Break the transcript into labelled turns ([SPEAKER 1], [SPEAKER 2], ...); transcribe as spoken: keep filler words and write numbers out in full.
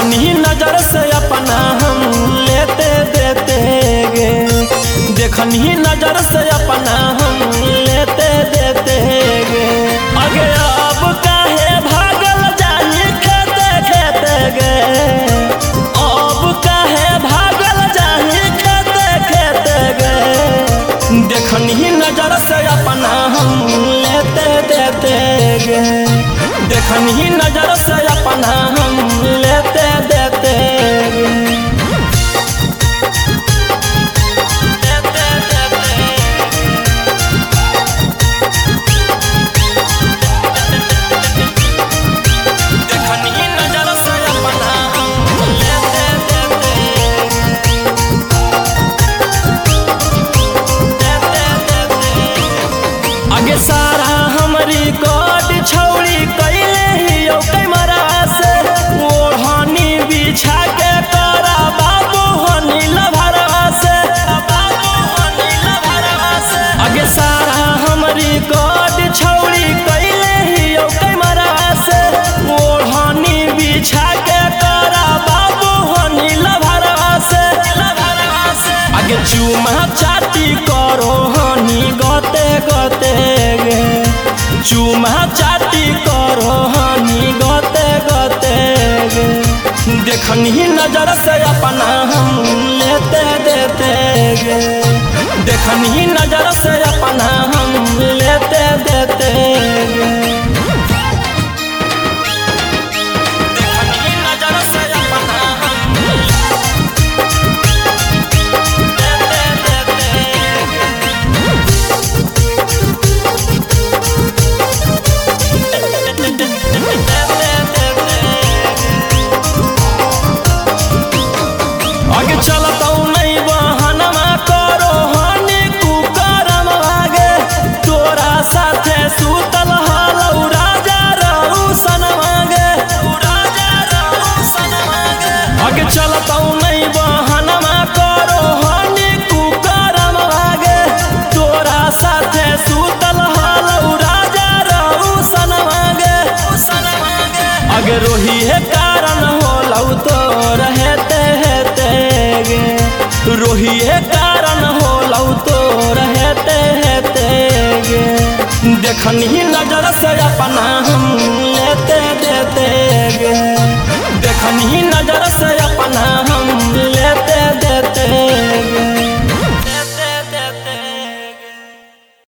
[SPEAKER 1] देखनी नजर से अपना हम लेते देते गे, देखनी नजर से अपना हम लेते देते गे। अगे अब काहे भागल जानी खेते खेते गे, अब काहे भागल जानी खेते खेते गे। देखनी नजर से अपना हम लेते देते गे, देखनी नजर से अपना हम लेते देते गे। आगे सारा हमारी कोट छौड़ी कैले ही कैमरा से, ओढ़नी बिछा के तोरा बाबू हनी लभरवा से, बाबू हनी लभरवा से। आगे सारा हमारी कोट छौड़ी कैले ही कैमरा से, ओढ़नी बिछा के तोरा बाबू हनी लभरवा से, लभरवा से। आगे चुमा चाटी करो हनी गते गते गे, चुमा चाटी करो हनी गते गते गे। देखनी नजर से अपना हम लेते देते गे, देखनी नजर से अपना हम लेते देते गे। देखनी नजर से अपना हम लेते देते आगे चलता नहीं बहनमा करो हनी कुकरम आगे, तोरा साथे सुतल हलौ राजा रहू सन मांगे, राजा रहू सन मांगे। आगे चलता नहीं बहनमा करो हनी कुकरम आगे, तोरा साथे सुतल हलौ राजा रहू सन मांगे, सन मांगे। आगे रोही है कारण होलौ तो रहते हेते गे, रोही है कारण होलौ तो रहते हेते गे। देखनी नजर से अपना हम लेते देते गे।